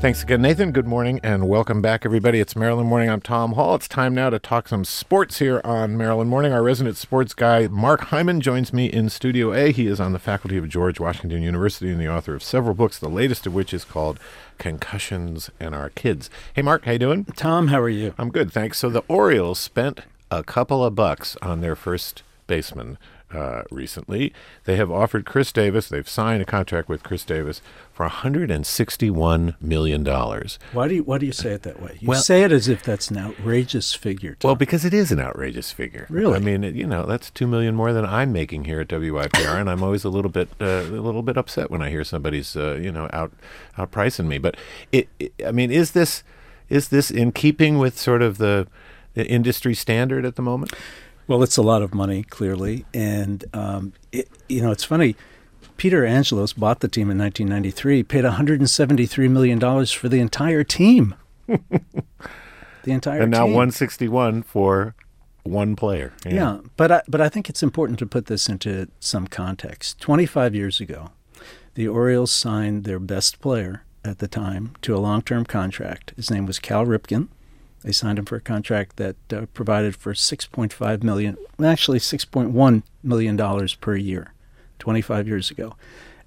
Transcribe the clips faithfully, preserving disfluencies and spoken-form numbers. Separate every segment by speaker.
Speaker 1: Thanks again, Nathan. Good morning and welcome back, everybody. It's Maryland Morning. I'm Tom Hall. It's time now to talk some sports here on Maryland Morning. Our resident sports guy, Mark Hyman, joins me in Studio A. He is on the faculty of George Washington University and the author of several books, the latest of which is called Concussions and Our Kids. Hey, Mark, how you doing?
Speaker 2: Tom, how are you?
Speaker 1: I'm good, thanks. So the Orioles spent a couple of bucks on their first baseman uh, recently. They have offered Chris Davis, they've signed a contract with Chris Davis for one hundred sixty-one million dollars.
Speaker 2: Why do you why do you say it that way? You
Speaker 1: well,
Speaker 2: say it as if that's an outrageous figure, Tom.
Speaker 1: Well, because it is an outrageous figure.
Speaker 2: Really?
Speaker 1: I mean, it, you know, that's two million dollars more than I'm making here at W I P R, and I'm always a little bit uh, a little bit upset when I hear somebody's uh, you know out outpricing me. But it, it, I mean, is this is this in keeping with sort of the, the industry standard at the moment?
Speaker 2: Well, it's a lot of money, clearly, and um, it, you know, it's funny. Peter Angelos bought the team in nineteen ninety-three, paid one hundred seventy-three million dollars for the entire team. the entire team.
Speaker 1: And now one hundred sixty-one for one player.
Speaker 2: Yeah, yeah but, I, but I think it's important to put this into some context. twenty-five years ago, the Orioles signed their best player at the time to a long-term contract. His name was Cal Ripken. They signed him for a contract that uh, provided for six point five million dollars, actually six point one million dollars per year. twenty-five years ago.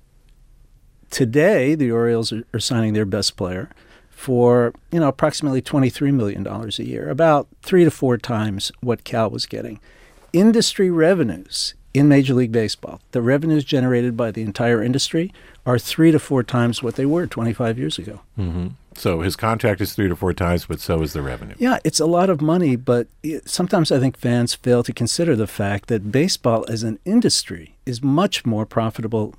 Speaker 2: Today, the Orioles are, are signing their best player for, you know, approximately twenty-three million dollars a year, about three to four times what Cal was getting. Industry revenues in Major League Baseball, the revenues generated by the entire industry, are three to four times what they were twenty-five years ago.
Speaker 1: Mm-hmm. So his contract is three to four times, but so is the revenue.
Speaker 2: Yeah, it's a lot of money, but it, sometimes I think fans fail to consider the fact that baseball as an industry is much more profitable,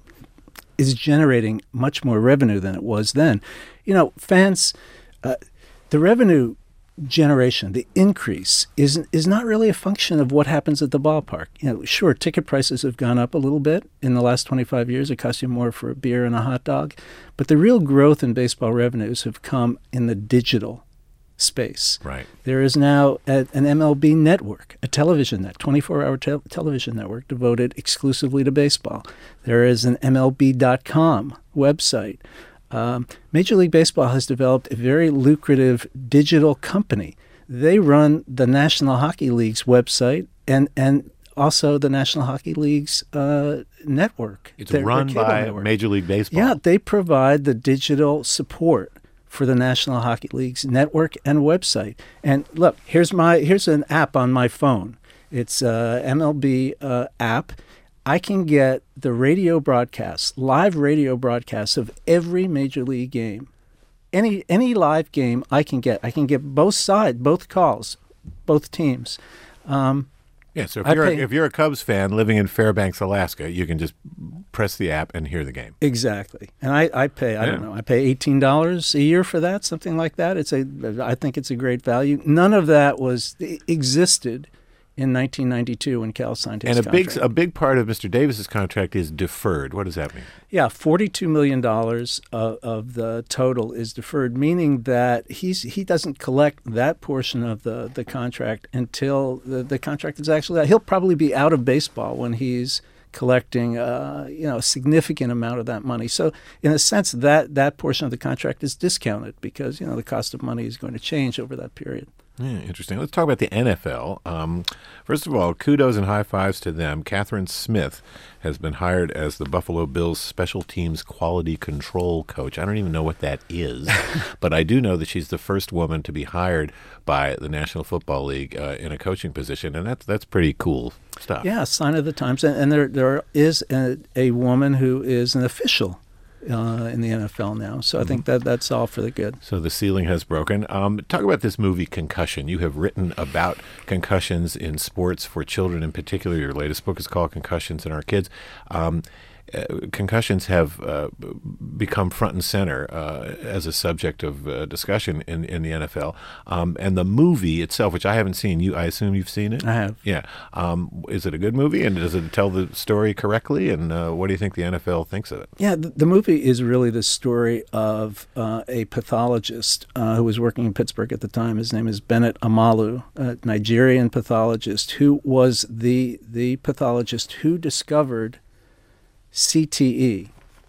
Speaker 2: is generating much more revenue than it was then. You know, fans, uh, the revenue generation, the increase, is is not really a function of what happens at the ballpark. You know, sure, ticket prices have gone up a little bit in the last twenty-five years. It costs you more for a beer and a hot dog. But the real growth in baseball revenues have come in the digital space.
Speaker 1: Right.
Speaker 2: There is now a, an M L B network, a television net, twenty-four hour te- television network devoted exclusively to baseball. There is an M L B dot com website. Um, Major League Baseball has developed a very lucrative digital company. They run the National Hockey League's website and, and also the National Hockey League's uh, network.
Speaker 1: It's
Speaker 2: their,
Speaker 1: run
Speaker 2: their
Speaker 1: by
Speaker 2: network.
Speaker 1: Major League Baseball.
Speaker 2: Yeah, they provide the digital support for the National Hockey League's network and website. And look, here's my here's an app on my phone. It's a M L B uh, app. I can get the radio broadcasts, live radio broadcasts of every Major League game. Any any live game I can get. I can get both sides, both calls, both teams. Um,
Speaker 1: yeah, so if
Speaker 2: I
Speaker 1: you're,
Speaker 2: pay,
Speaker 1: a, if you're a Cubs fan living in Fairbanks, Alaska, you can just press the app and hear the game.
Speaker 2: Exactly. And I, I pay, I yeah. don't know, I pay eighteen dollars a year for that, something like that. It's a, I think it's a great value. None of that was existed in nineteen ninety-two when Cal signed his
Speaker 1: and a
Speaker 2: contract.
Speaker 1: big a big part of Mister Davis's contract is deferred. What does that mean?
Speaker 2: Yeah, forty-two million dollars of, of the total is deferred, meaning that he's he doesn't collect that portion of the, the contract until the, the contract is actually out. He'll probably be out of baseball when he's collecting uh, you know, a significant amount of that money. So in a sense, that, that portion of the contract is discounted because, you know, the cost of money is going to change over that period.
Speaker 1: Yeah, interesting. Let's talk about the N F L. Um, first of all, kudos and high fives to them. Catherine Smith has been hired as the Buffalo Bills special teams quality control coach. I don't even know what that is, but I do know that she's the first woman to be hired by the National Football League uh, in a coaching position, and that's that's pretty cool stuff.
Speaker 2: Yeah, sign of the times. And, and there there is a, a woman who is an official Uh, in the N F L now. So I think that that's all for the good.
Speaker 1: So the ceiling has broken. Um, talk about this movie, Concussion. You have written about concussions in sports for children in particular. Your latest book is called Concussions and Our Kids. Um, uh, concussions have uh, become front and center uh, as a subject of uh, discussion in, in the N F L. Um, and the movie itself, which I haven't seen, you I assume you've seen it?
Speaker 2: I have.
Speaker 1: Yeah. Um, is it a good movie, and does it tell the story correctly? And uh, what do you think the N F L thinks of it?
Speaker 2: Yeah, the, the movie is really the story of uh, a pathologist uh, who was working in Pittsburgh at the time. His name is Bennett Amalu, a Nigerian pathologist who was the the pathologist who discovered C T E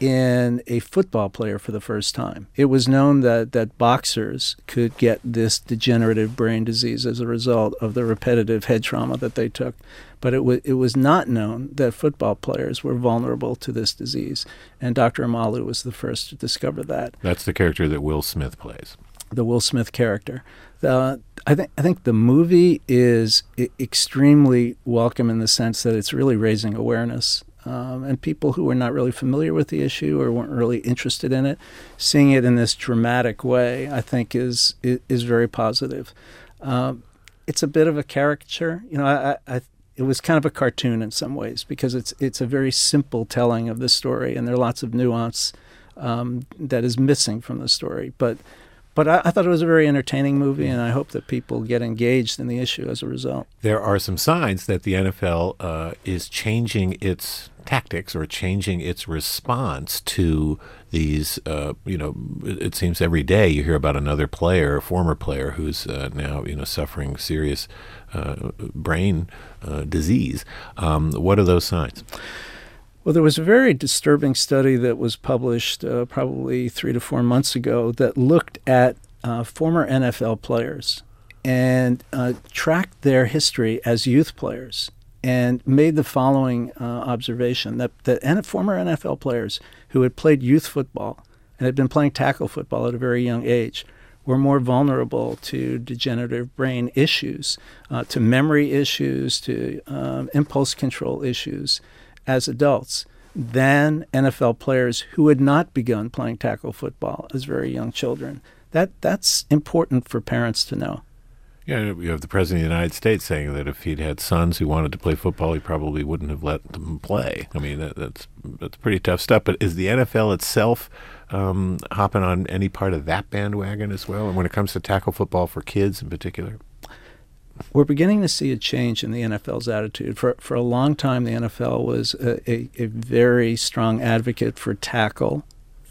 Speaker 2: in a football player for the first time. It was known that, that boxers could get this degenerative brain disease as a result of the repetitive head trauma that they took. But it, w- it was not known that football players were vulnerable to this disease. And Doctor Omalu was the first to discover that.
Speaker 1: That's the character that Will Smith plays.
Speaker 2: The Will Smith character. Uh, I think I think the movie is I- extremely welcome in the sense that it's really raising awareness. Um, and people who are not really familiar with the issue or weren't really interested in it, seeing it in this dramatic way, I think is is, is very positive. Um, it's a bit of a caricature, you know. I, I it was kind of a cartoon in some ways because it's it's a very simple telling of the story, and there are lots of nuance um, that is missing from the story. But But I, I thought it was a very entertaining movie, and I hope that people get engaged in the issue as a result.
Speaker 1: There are some signs that the N F L uh, is changing its tactics or changing its response to these, uh, you know, it seems every day you hear about another player, a former player who's uh, now, you know, suffering serious uh, brain uh, disease. Um, what are those signs?
Speaker 2: Well, there was a very disturbing study that was published uh, probably three to four months ago that looked at uh, former N F L players and uh, tracked their history as youth players and made the following uh, observation, that, that N- former N F L players who had played youth football and had been playing tackle football at a very young age were more vulnerable to degenerative brain issues, uh, to memory issues, to um, impulse control issues as adults than N F L players who had not begun playing tackle football as very young children. That that's important for parents to know.
Speaker 1: Yeah, you have the President of the United States saying that if he'd had sons who wanted to play football, he probably wouldn't have let them play. I mean, that, that's that's pretty tough stuff. But is the N F L itself um, hopping on any part of that bandwagon as well? And when it comes to tackle football for kids in particular?
Speaker 2: We're beginning to see a change in the N F L's attitude. For for a long time, the N F L was a, a, a very strong advocate for tackle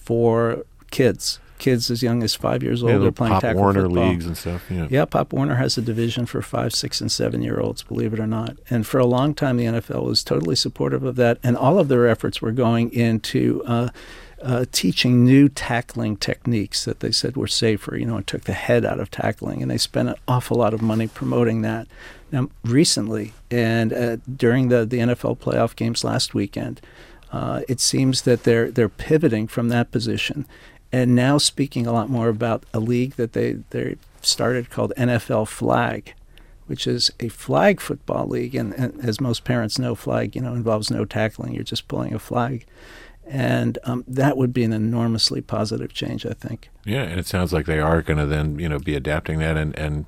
Speaker 2: for kids. Kids as young as five years old
Speaker 1: yeah,
Speaker 2: are playing
Speaker 1: Pop
Speaker 2: tackle
Speaker 1: Warner
Speaker 2: football.
Speaker 1: leagues and stuff. Yeah.
Speaker 2: yeah, Pop Warner has a division for five, six, and seven-year-olds, believe it or not. And for a long time, the N F L was totally supportive of that, and all of their efforts were going into uh, uh, teaching new tackling techniques that they said were safer, you know, and took the head out of tackling, and they spent an awful lot of money promoting that. Now, recently, and uh, during the, the N F L playoff games last weekend, uh, it seems that they're they're pivoting from that position and now speaking a lot more about a league that they, they started called N F L Flag, which is a flag football league. And, and as most parents know, flag, you know, involves no tackling. You're just pulling a flag. And um, that would be an enormously positive change, I think.
Speaker 1: Yeah, and it sounds like they are going to then, you know, be adapting that and, and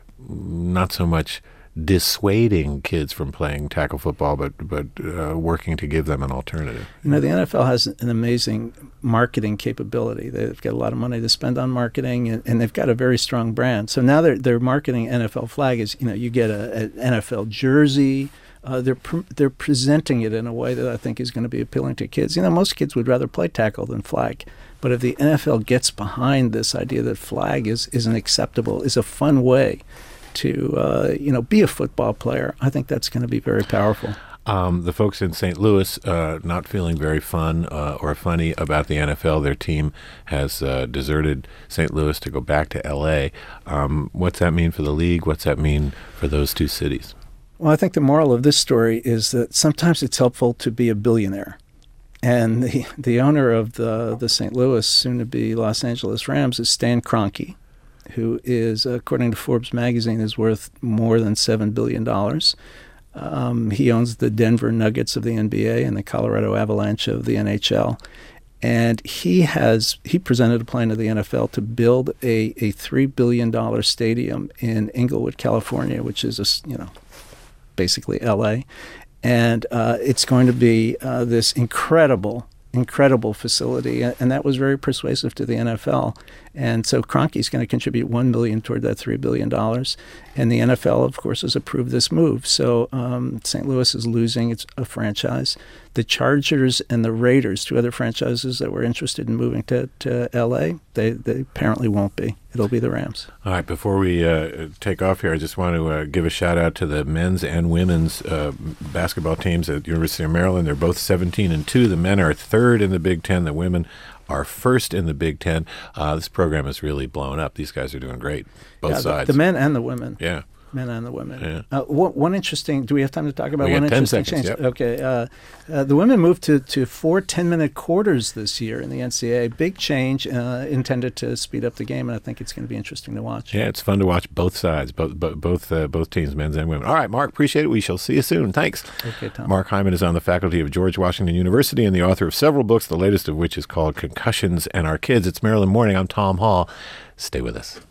Speaker 1: not so much dissuading kids from playing tackle football, but but uh, working to give them an alternative.
Speaker 2: You know, the N F L has an amazing marketing capability. They've got a lot of money to spend on marketing, and, and they've got a very strong brand. So now they're they're marketing N F L Flag as, you know, you get a, an N F L jersey. Uh, they're pre- they're presenting it in a way that I think is going to be appealing to kids. You know, most kids would rather play tackle than flag. But if the N F L gets behind this idea that flag is, is an acceptable, is a fun way to, uh, you know, be a football player, I think that's going to be very powerful.
Speaker 1: Um, the folks in Saint Louis uh, not feeling very fun uh, or funny about the N F L. Their team has uh, deserted Saint Louis to go back to L A. Um, what's that mean for the league? What's that mean for those two cities?
Speaker 2: Well, I think the moral of this story is that sometimes it's helpful to be a billionaire. And the, the owner of the, the Saint Louis, soon-to-be Los Angeles Rams, is Stan Kroenke, who is, according to Forbes magazine, is worth more than seven billion dollars. Um, he owns the Denver Nuggets of the N B A and the Colorado Avalanche of the N H L. And he has he presented a plan to the N F L to build a, a three billion dollars stadium in Inglewood, California, which is, a, you know, basically L A. And uh, it's going to be uh, this incredible, incredible facility. And that was very persuasive to the N F L. And so Kroenke's going to contribute one million dollars toward that three billion dollars. And the N F L, of course, has approved this move. So um, Saint Louis is losing its a franchise. The Chargers and the Raiders, two other franchises that were interested in moving to, to L A, they, they apparently won't be. It'll be the Rams.
Speaker 1: All right, before we uh, take off here, I just want to uh, give a shout-out to the men's and women's uh, basketball teams at University of Maryland. They're both seventeen and two. The men are third in the Big Ten. The women are first in the Big Ten. Uh, this program has really blown up. These guys are doing great, both
Speaker 2: yeah, the,
Speaker 1: sides.
Speaker 2: The men and the women.
Speaker 1: Yeah.
Speaker 2: Men and the women.
Speaker 1: Yeah.
Speaker 2: Uh, one, one interesting, do we have time to talk about
Speaker 1: we
Speaker 2: one
Speaker 1: got ten
Speaker 2: interesting
Speaker 1: seconds,
Speaker 2: change?
Speaker 1: Yep.
Speaker 2: Okay. Uh, uh, the women moved to, to four ten-minute quarters this year in the N C double A. Big change uh, intended to speed up the game, and I think it's going to be interesting to watch.
Speaker 1: Yeah, it's fun to watch both sides, both both uh, both teams, men's and women. All right, Mark, appreciate it. We shall see you soon. Thanks.
Speaker 2: Okay, Tom.
Speaker 1: Mark Hyman is on the faculty of George Washington University and the author of several books, the latest of which is called Concussions and Our Kids. It's Maryland Morning. I'm Tom Hall. Stay with us.